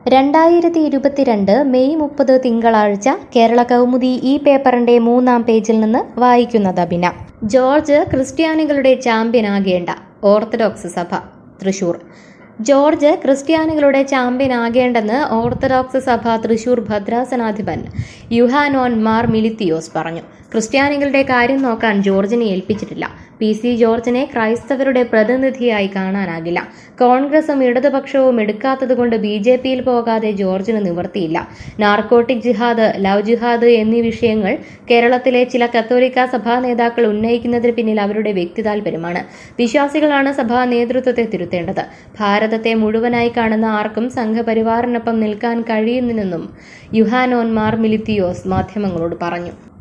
2022 May 30 തിങ്കളാഴ്ച കേരള കൗമുദി ഈ പേപ്പറിന്റെ 3-ാം പേജിൽ നിന്ന് വായിക്കുന്നത് അബിന. ജോർജ് ക്രിസ്ത്യാനികളുടെ ചാമ്പ്യനാകേണ്ട, ഓർത്തഡോക്സ് സഭ. തൃശൂർ. ജോർജ് ക്രിസ്ത്യാനികളുടെ ചാമ്പ്യനാകേണ്ടെന്ന് ഓർത്തഡോക്സ് സഭ തൃശൂർ ഭദ്രാസനാധിപൻ യുഹാനോൻ മാർ മിലിത്തിയോസ് പറഞ്ഞു. ക്രിസ്ത്യാനികളുടെ കാര്യം നോക്കാൻ ജോർജിനെ ഏൽപ്പിച്ചിട്ടില്ല. PC ജോർജിനെ ക്രൈസ്തവരുടെ പ്രതിനിധിയായി കാണാനാകില്ല. കോൺഗ്രസും ഇടതുപക്ഷവും എടുക്കാത്തതുകൊണ്ട് BJPയിൽ പോകാതെ ജോർജിന് നിവൃത്തിയില്ല. നാർക്കോട്ടിക് ജിഹാദ്, ലവ് ജിഹാദ് എന്നീ വിഷയങ്ങൾ കേരളത്തിലെ ചില കത്തോലിക്ക സഭാ നേതാക്കൾ ഉന്നയിക്കുന്നതിന് പിന്നിൽ അവരുടെ വ്യക്തി താൽപര്യമാണ്. വിശ്വാസികളാണ് സഭാ നേതൃത്വത്തെ തിരുത്തേണ്ടത്. ഭാരതത്തെ മുഴുവനായി കാണുന്ന ആർക്കും സംഘപരിവാറിനൊപ്പം നിൽക്കാൻ കഴിയുന്നില്ലെന്നും യുഹാനോൻ മാർ മിലിത്തിയോസ് മാധ്യമങ്ങളോട് പറഞ്ഞു.